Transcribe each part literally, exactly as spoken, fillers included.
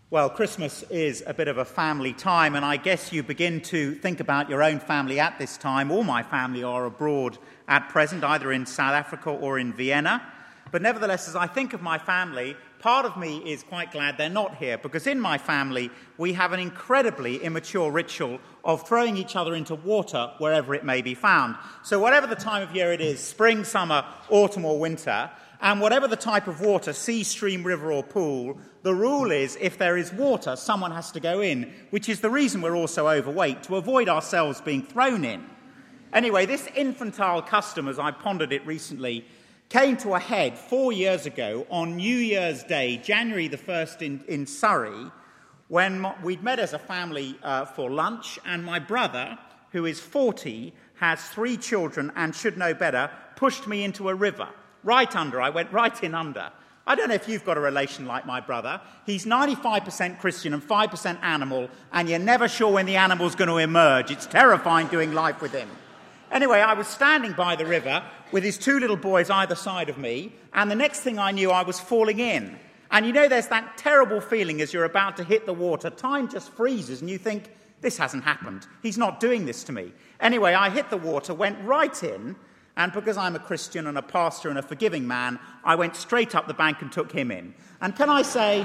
Well, Christmas is a bit of a family time, and I guess you begin to think about your own family at this time. All my family are abroad at present, either in South Africa or in Vienna. But nevertheless, as I think of my family, part of me is quite glad they're not here, because in my family we have an incredibly immature ritual of throwing each other into water wherever it may be found. So whatever the time of year it is, spring, summer, autumn or winter, and whatever the type of water, sea, stream, river or pool, the rule is if there is water, someone has to go in, which is the reason we're all so overweight, to avoid ourselves being thrown in. Anyway, this infantile custom, as I pondered it recently, came to a head four years ago on New Year's Day, January the first in, in Surrey, when we'd met as a family uh, for lunch, and my brother, who is forty, has three children and should know better, pushed me into a river. Right under. I went right in under. I don't know if you've got a relation like my brother. He's ninety-five percent Christian and five percent animal, and you're never sure when the animal's going to emerge. It's terrifying doing life with him. Anyway, I was standing by the river with his two little boys either side of me, and the next thing I knew, I was falling in. And you know, there's that terrible feeling as you're about to hit the water. Time just freezes, and you think, this hasn't happened. He's not doing this to me. Anyway, I hit the water, went right in, and because I'm a Christian and a pastor and a forgiving man, I went straight up the bank and took him in. And can I say,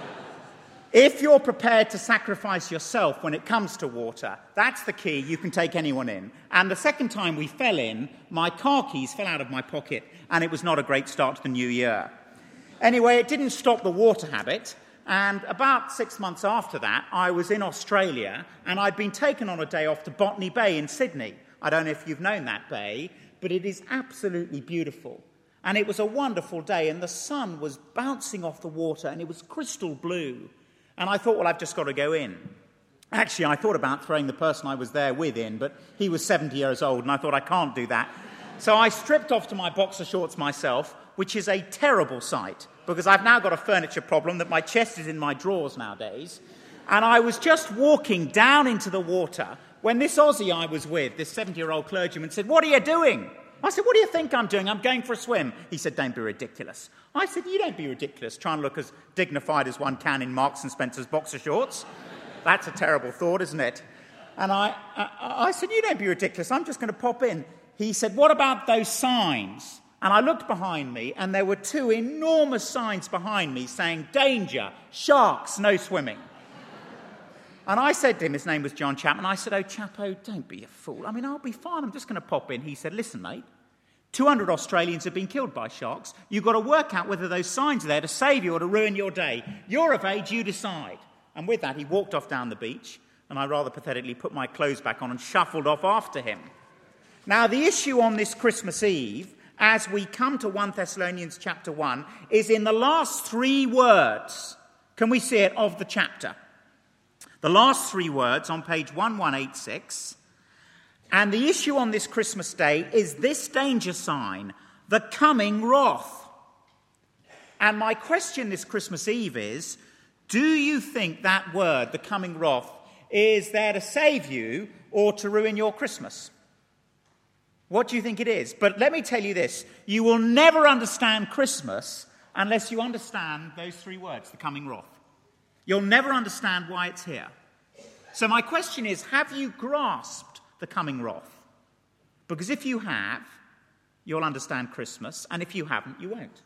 if you're prepared to sacrifice yourself when it comes to water, that's the key. You can take anyone in. And the second time we fell in, my car keys fell out of my pocket, and it was not a great start to the new year. Anyway, it didn't stop the water habit. And about six months after that, I was in Australia, and I'd been taken on a day off to Botany Bay in Sydney. I don't know if you've known that bay, but it is absolutely beautiful. And it was a wonderful day, and the sun was bouncing off the water, and it was crystal blue. And I thought, well, I've just got to go in. Actually, I thought about throwing the person I was there with in, but he was seventy years old, and I thought, I can't do that. So I stripped off to my boxer shorts myself, which is a terrible sight, because I've now got a furniture problem that my chest is in my drawers nowadays. And I was just walking down into the water when this Aussie I was with, this seventy-year-old clergyman, said, "What are you doing?" I said, "What do you think I'm doing? I'm going for a swim." He said, "Don't be ridiculous." I said, "You don't be ridiculous, trying to look as dignified as one can in Marks and Spencer's boxer shorts. That's a terrible thought, isn't it?" And I, I, I said, "You don't be ridiculous. I'm just going to pop in." He said, "What about those signs?" And I looked behind me, and there were two enormous signs behind me saying, "Danger, sharks, no swimming." And I said to him, his name was John Chapman, I said, "Oh, Chapo, don't be a fool. I mean, I'll be fine. I'm just going to pop in." He said, "Listen, mate, two hundred Australians have been killed by sharks. You've got to work out whether those signs are there to save you or to ruin your day. You're of age, you decide." And with that, he walked off down the beach, and I rather pathetically put my clothes back on and shuffled off after him. Now, the issue on this Christmas Eve, as we come to First Thessalonians chapter one, is in the last three words. Can we see it, of the chapter? The last three words on page eleven eighty-six. And the issue on this Christmas day is this danger sign, the coming wrath. And my question this Christmas Eve is, do you think that word, the coming wrath, is there to save you or to ruin your Christmas? What do you think it is? But let me tell you this, you will never understand Christmas unless you understand those three words, the coming wrath. You'll never understand why it's here. So my question is, have you grasped the coming wrath? Because if you have, you'll understand Christmas, and if you haven't, you won't.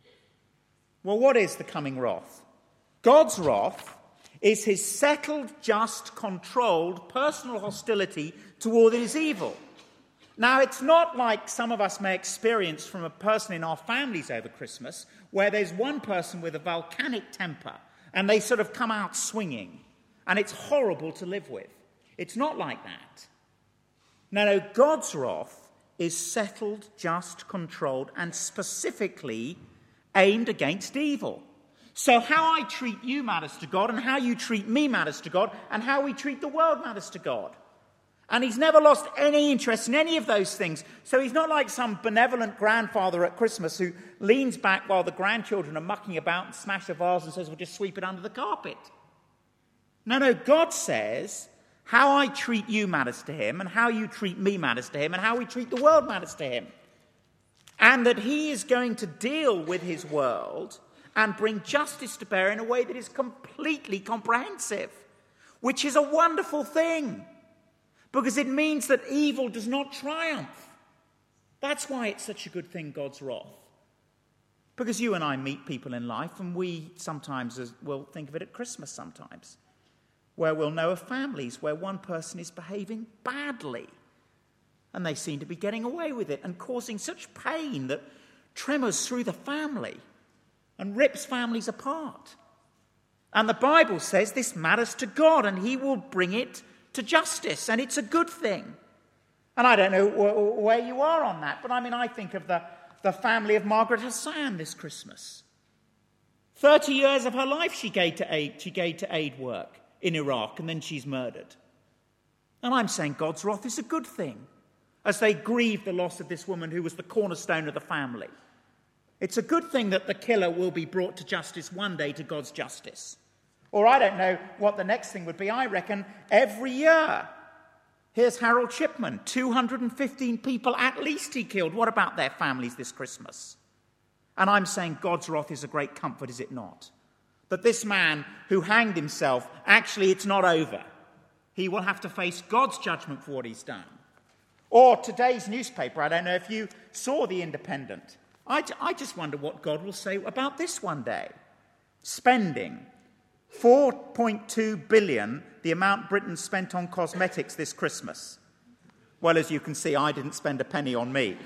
Well, what is the coming wrath? God's wrath is his settled, just, controlled, personal hostility to all that is evil. Now, it's not like some of us may experience from a person in our families over Christmas, where there's one person with a volcanic temper, and they sort of come out swinging, and it's horrible to live with. It's not like that. No, no, God's wrath is settled, just, controlled, and specifically aimed against evil. So how I treat you matters to God, and how you treat me matters to God, and how we treat the world matters to God. And he's never lost any interest in any of those things. So he's not like some benevolent grandfather at Christmas who leans back while the grandchildren are mucking about and smash a vase and says, "We'll just sweep it under the carpet." No, no, God says, how I treat you matters to him, and how you treat me matters to him, and how we treat the world matters to him. And that he is going to deal with his world, and bring justice to bear in a way that is completely comprehensive, which is a wonderful thing, because it means that evil does not triumph. That's why it's such a good thing, God's wrath. Because you and I meet people in life, and we sometimes will think of it at Christmas sometimes, where we'll know of families where one person is behaving badly, and they seem to be getting away with it and causing such pain that tremors through the family and rips families apart. And the Bible says this matters to God, and he will bring it to justice, and it's a good thing. And I don't know wh- where you are on that, but I mean, I think of the, the family of Margaret Hassan this Christmas. Thirty years of her life she gave to aid, she gave to aid work in Iraq, and then she's murdered. And I'm saying God's wrath is a good thing, as they grieve the loss of this woman who was the cornerstone of the family. It's a good thing that the killer will be brought to justice one day, to God's justice. Or I don't know what the next thing would be. I reckon every year. Here's Harold Shipman, two hundred fifteen people at least he killed. What about their families this Christmas? And I'm saying God's wrath is a great comfort, is it not? That this man who hanged himself, actually it's not over. He will have to face God's judgment for what he's done. Or today's newspaper, I don't know if you saw The Independent. I, I just wonder what God will say about this one day. Spending four point two billion dollars, the amount Britain spent on cosmetics this Christmas. Well, as you can see, I didn't spend a penny on me.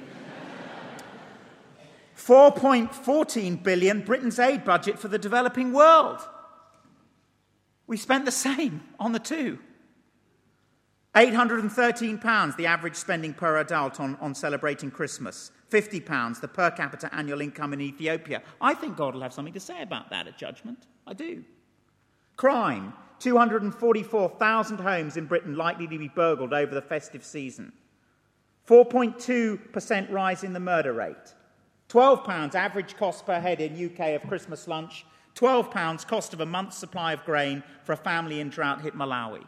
four point one four billion dollars, Britain's aid budget for the developing world. We spent the same on the two. eight hundred thirteen pounds, the average spending per adult on, on celebrating Christmas. fifty pounds, the per capita annual income in Ethiopia. I think God will have something to say about that at judgment. I do. Crime, two hundred forty-four thousand homes in Britain likely to be burgled over the festive season. four point two percent rise in the murder rate. twelve pounds average cost per head in U K of Christmas lunch. twelve pounds cost of a month's supply of grain for a family in drought-hit Malawi.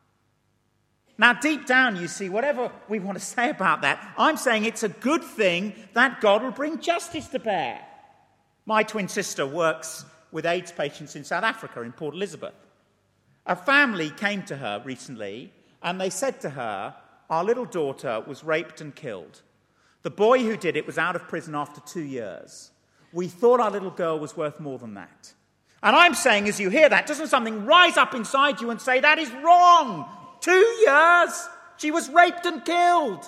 Now, deep down, you see, whatever we want to say about that, I'm saying it's a good thing that God will bring justice to bear. My twin sister works with AIDS patients in South Africa, in Port Elizabeth. A family came to her recently, and they said to her, our little daughter was raped and killed. The boy who did it was out of prison after two years. We thought our little girl was worth more than that. And I'm saying, as you hear that, doesn't something rise up inside you and say, that is wrong? Two years? She was raped and killed.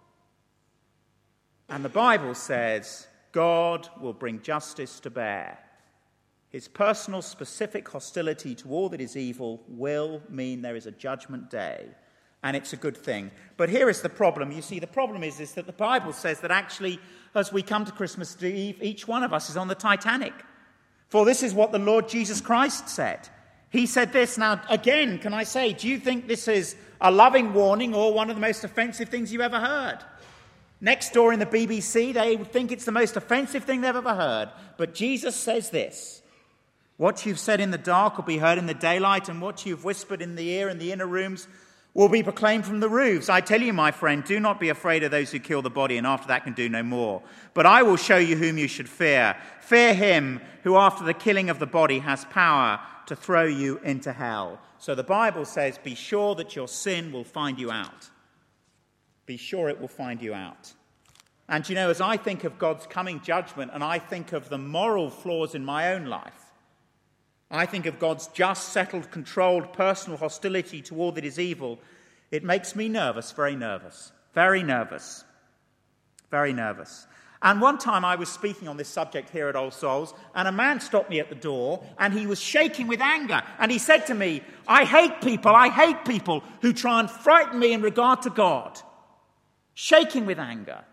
And the Bible says, God will bring justice to bear. His personal, specific hostility to all that is evil will mean there is a judgment day. And it's a good thing. But here is the problem. You see, the problem is, is that the Bible says that actually, as we come to Christmas Eve, each one of us is on the Titanic. For this is what the Lord Jesus Christ said. He said this. Now, again, can I say, do you think this is a loving warning or one of the most offensive things you've ever heard? Next door in the B B C, they would think it's the most offensive thing they've ever heard. But Jesus says this. What you've said in the dark will be heard in the daylight, and what you've whispered in the ear in the inner rooms will be proclaimed from the roofs. I tell you, my friend, do not be afraid of those who kill the body, and after that can do no more. But I will show you whom you should fear. Fear him who after the killing of the body has power to throw you into hell. So the Bible says, be sure that your sin will find you out. Be sure it will find you out. And you know, as I think of God's coming judgment, and I think of the moral flaws in my own life, I think of God's just, settled, controlled, personal hostility to all that is evil, it makes me nervous, very nervous, very nervous, very nervous. And one time I was speaking on this subject here at All Souls, and a man stopped me at the door, and he was shaking with anger. And he said to me, I hate people, I hate people who try and frighten me in regard to God. Shaking with anger.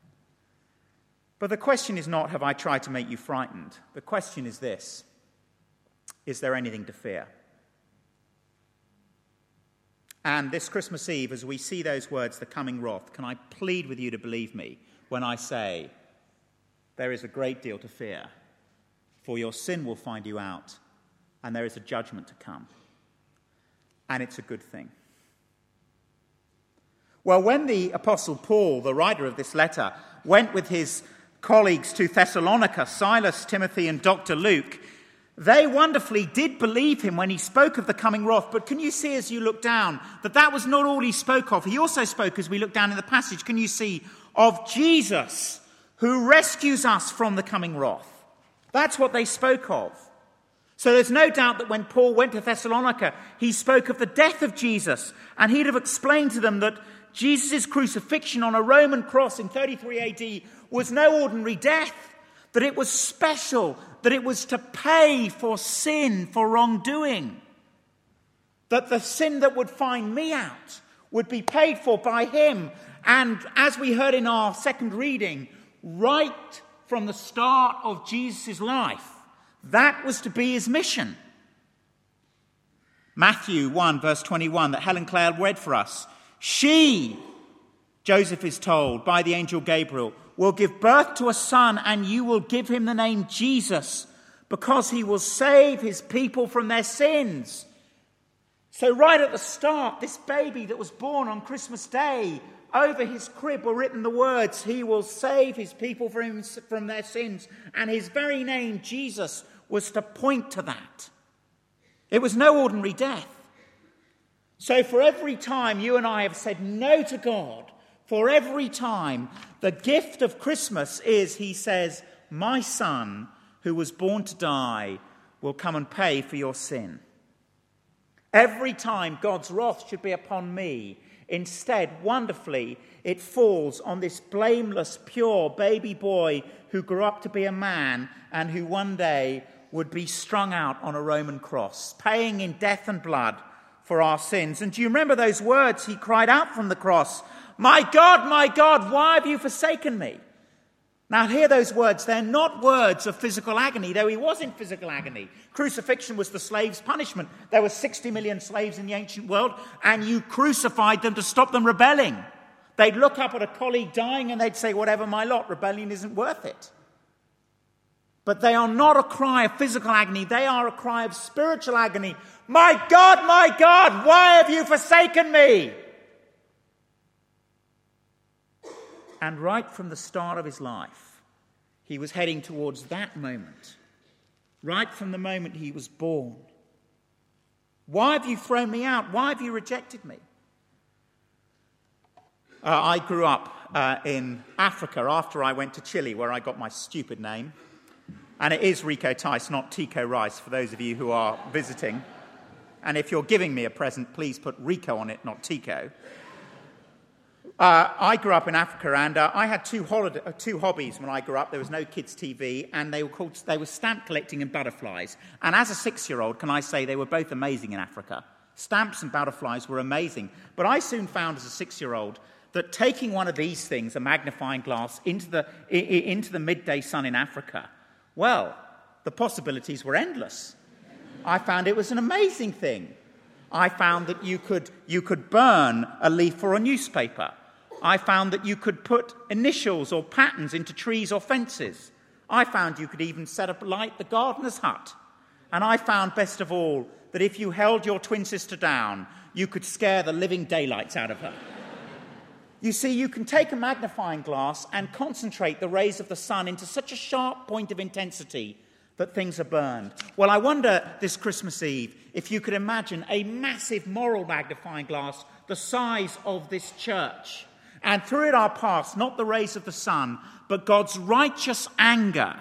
But the question is not, have I tried to make you frightened? The question is this. Is there anything to fear? And this Christmas Eve, as we see those words, the coming wrath, can I plead with you to believe me when I say there is a great deal to fear, for your sin will find you out, and there is a judgment to come. And it's a good thing. Well, when the Apostle Paul, the writer of this letter, went with his colleagues to Thessalonica, Silas, Timothy, and Doctor Luke, they wonderfully did believe him when he spoke of the coming wrath. But can you see as you look down that that was not all he spoke of? He also spoke, as we look down in the passage, can you see, of Jesus who rescues us from the coming wrath. That's what they spoke of. So there's no doubt that when Paul went to Thessalonica, he spoke of the death of Jesus, and he'd have explained to them that Jesus' crucifixion on a Roman cross in thirty-three A D was no ordinary death, that it was special, that it was to pay for sin, for wrongdoing, that the sin that would find me out would be paid for by him. And as we heard in our second reading, right from the start of Jesus' life, that was to be his mission. Matthew one, verse twenty-one, that Helen Clare read for us. She, Joseph is told by the angel Gabriel, will give birth to a son, and you will give him the name Jesus, because he will save his people from their sins. So right at the start, this baby that was born on Christmas Day, over his crib were written the words, he will save his people from, from their sins. And his very name, Jesus, was to point to that. It was no ordinary death. So for every time you and I have said no to God, for every time, the gift of Christmas is, he says, my son who was born to die will come and pay for your sin. Every time God's wrath should be upon me, instead, wonderfully, it falls on this blameless, pure baby boy who grew up to be a man and who one day would be strung out on a Roman cross, paying in death and blood for our sins. And do you remember those words he cried out from the cross? My God, my God, why have you forsaken me? Now hear those words. They're not words of physical agony, though he was in physical agony. Crucifixion was the slave's punishment. There were sixty million slaves in the ancient world, and you crucified them to stop them rebelling. They'd look up at a colleague dying and they'd say, whatever my lot, rebellion isn't worth it. But they are not a cry of physical agony. They are a cry of spiritual agony. My God, my God, why have you forsaken me? And right from the start of his life, he was heading towards that moment. Right from the moment he was born. Why have you thrown me out? Why have you rejected me? Uh, I grew up uh, in Africa after I went to Chile, where I got my stupid name. And it is Rico Tice, not Tico Rice, for those of you who are visiting. And if you're giving me a present, please put Rico on it, not Tico. Uh, I grew up in Africa, and uh, I had two, holiday, uh, two hobbies when I grew up. There was no kids' T V, and they were called they were stamp collecting and butterflies. And as a six-year-old, can I say they were both amazing in Africa? Stamps and butterflies were amazing. But I soon found as a six-year-old that taking one of these things, a magnifying glass, into the I- into the midday sun in Africa, well, the possibilities were endless. I found it was an amazing thing. I found that you could you could burn a leaf or a newspaper. I found that you could put initials or patterns into trees or fences. I found you could even set up light the gardener's hut. And I found, best of all, that if you held your twin sister down, you could scare the living daylights out of her. You see, you can take a magnifying glass and concentrate the rays of the sun into such a sharp point of intensity that things are burned. Well, I wonder this Christmas Eve if you could imagine a massive moral magnifying glass the size of this church. And through it are passed not the rays of the sun, but God's righteous anger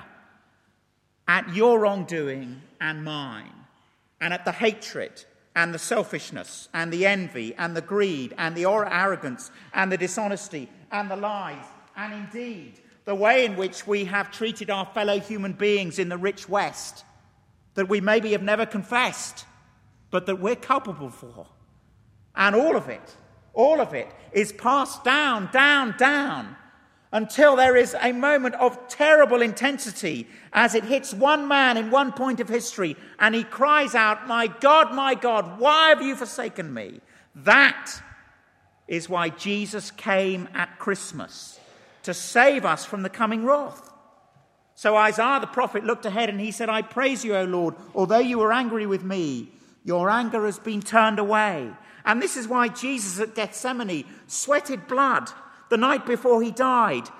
at your wrongdoing and mine, and at the hatred and the selfishness and the envy and the greed and the arrogance and the dishonesty and the lies, and indeed the way in which we have treated our fellow human beings in the rich West, that we maybe have never confessed, but that we're culpable for. And all of it, all of it is passed down, down, down, until there is a moment of terrible intensity as it hits one man in one point of history, and he cries out, my God, my God, why have you forsaken me? That is why Jesus came at Christmas, to save us from the coming wrath. So Isaiah the prophet looked ahead and he said, I praise you, O Lord, although you were angry with me, your anger has been turned away. And this is why Jesus at Gethsemane sweated blood the night before he died.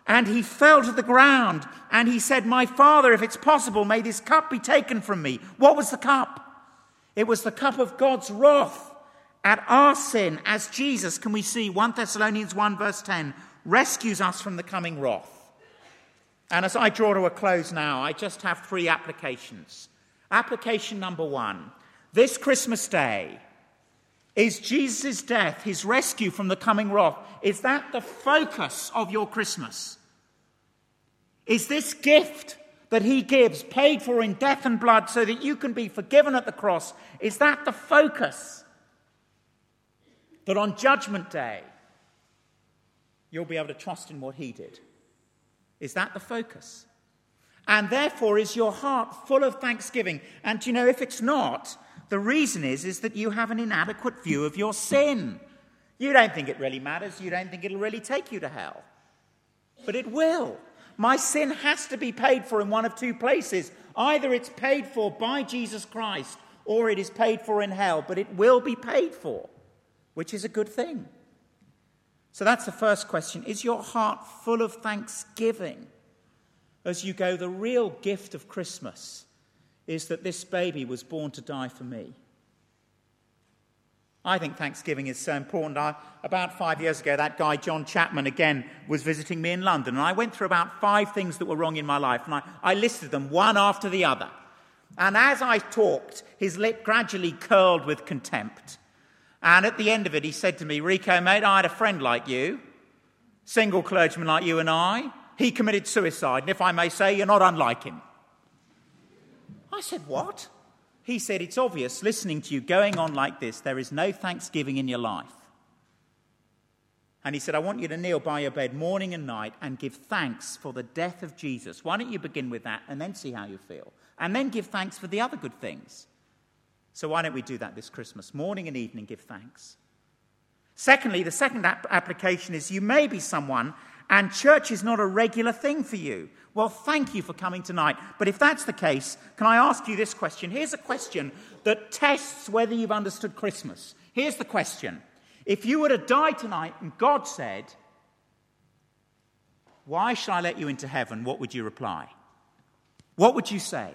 And he fell to the ground and he said, "My Father, if it's possible, may this cup be taken from me." What was the cup? It was the cup of God's wrath at our sin, as Jesus, can we see, First Thessalonians one verse ten, rescues us from the coming wrath. And as I draw to a close now, I just have three applications. Application number one, this Christmas day, is Jesus' death, his rescue from the coming wrath, is that the focus of your Christmas? Is this gift that he gives, paid for in death and blood so that you can be forgiven at the cross, is that the focus? That on Judgment Day, you'll be able to trust in what he did. Is that the focus? And therefore, is your heart full of thanksgiving? And you know, if it's not, the reason is, is that you have an inadequate view of your sin. You don't think it really matters. You don't think it'll really take you to hell. But it will. My sin has to be paid for in one of two places. Either it's paid for by Jesus Christ or it is paid for in hell. But it will be paid for, which is a good thing. So that's the first question. Is your heart full of thanksgiving as you go, the real gift of Christmas is that this baby was born to die for me? I think Thanksgiving is so important. I, about five years ago, that guy, John Chapman, again, was visiting me in London. And I went through about five things that were wrong in my life. And I, I listed them one after the other. And as I talked, his lip gradually curled with contempt. And at the end of it, he said to me, "Rico, mate, I had a friend like you, single clergyman like you and I. He committed suicide. And if I may say, you're not unlike him." I said, "What?" He said, "It's obvious, listening to you going on like this, there is no thanksgiving in your life." And he said, "I want you to kneel by your bed morning and night and give thanks for the death of Jesus. Why don't you begin with that and then see how you feel? And then give thanks for the other good things." So why don't we do that this Christmas? Morning and evening, give thanks. Secondly, the second ap- application is you may be someone and church is not a regular thing for you. Well, thank you for coming tonight. But if that's the case, can I ask you this question? Here's a question that tests whether you've understood Christmas. Here's the question. If you were to die tonight and God said, "Why shall I let you into heaven?" what would you reply? What would you say?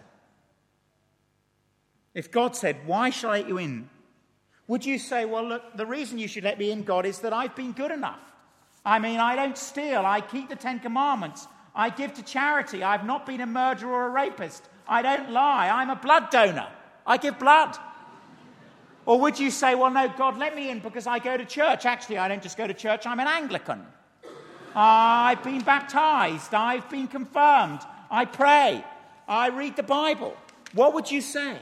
If God said, "Why shall I let you in?" would you say, "Well, look, the reason you should let me in, God, is that I've been good enough. I mean, I don't steal. I keep the Ten Commandments. I give to charity. I've not been a murderer or a rapist. I don't lie. I'm a blood donor. I give blood." Or would you say, "Well, no, God, let me in because I go to church. Actually, I don't just go to church. I'm an Anglican. I've been baptized. I've been confirmed. I pray. I read the Bible." What would you say?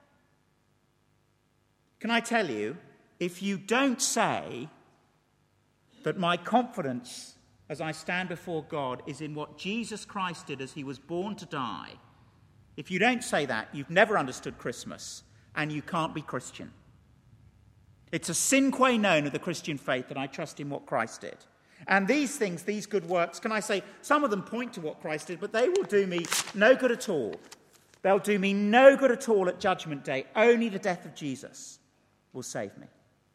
Can I tell you, if you don't say that my confidence as I stand before God is in what Jesus Christ did as he was born to die, if you don't say that, you've never understood Christmas and you can't be Christian. It's a sine qua non of the Christian faith that I trust in what Christ did. And these things, these good works, can I say, some of them point to what Christ did, but they will do me no good at all. They'll do me no good at all at Judgment Day. Only the death of Jesus will save me.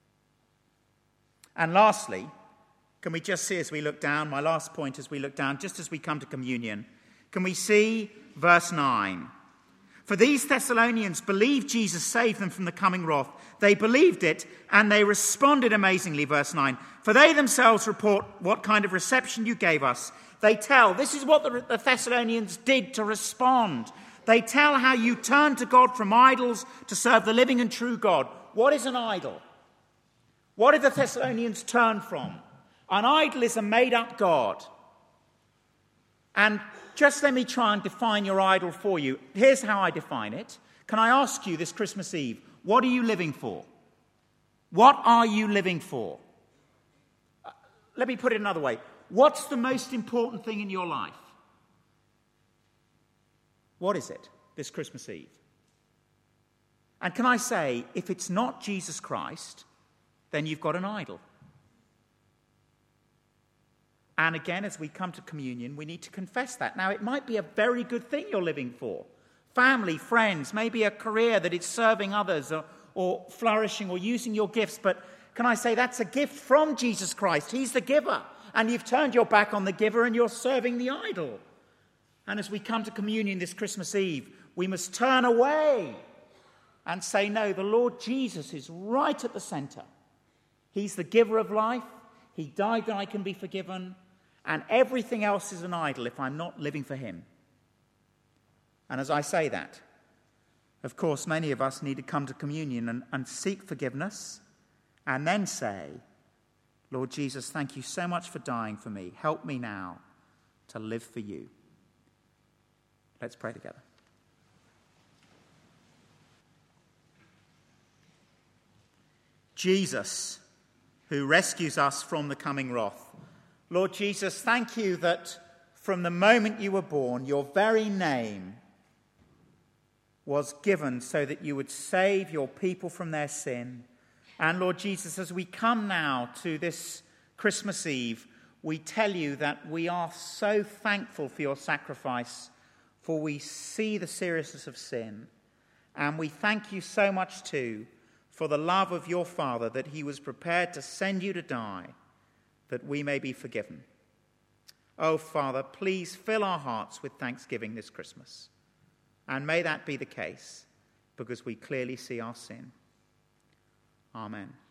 And lastly, can we just see as we look down, my last point as we look down, just as we come to communion, can we see verse nine? "For these Thessalonians believed Jesus saved them from the coming wrath. They believed it and they responded amazingly," verse nine. "For they themselves report what kind of reception you gave us. They tell," this is what the, the Thessalonians did to respond. "They tell how you turned to God from idols to serve the living and true God." What is an idol? What did the Thessalonians turn from? An idol is a made-up god. And just let me try and define your idol for you. Here's how I define it. Can I ask you this Christmas Eve, what are you living for? What are you living for? Uh, let me put it another way. What's the most important thing in your life? What is it this Christmas Eve? And can I say, if it's not Jesus Christ, then you've got an idol. And again, as we come to communion, we need to confess that. Now, it might be a very good thing you're living for. Family, friends, maybe a career that is serving others or, or flourishing or using your gifts. But can I say that's a gift from Jesus Christ? He's the giver. and you've turned your back on the giver and you're serving the idol. And as we come to communion this Christmas Eve, we must turn away and say, no, the Lord Jesus is right at the centre. He's the giver of life. He died that I can be forgiven. And everything else is an idol if I'm not living for him. And as I say that, of course, many of us need to come to communion and, and seek forgiveness and then say, Lord Jesus, thank you so much for dying for me. Help me now to live for you. Let's pray together. Jesus, who rescues us from the coming wrath. Lord Jesus, thank you that from the moment you were born, your very name was given so that you would save your people from their sin. And Lord Jesus, as we come now to this Christmas Eve, we tell you that we are so thankful for your sacrifice, for we see the seriousness of sin. And we thank you so much too for the love of your Father, that he was prepared to send you to die, that we may be forgiven. Oh, Father, please fill our hearts with thanksgiving this Christmas. And may that be the case, because we clearly see our sin. Amen.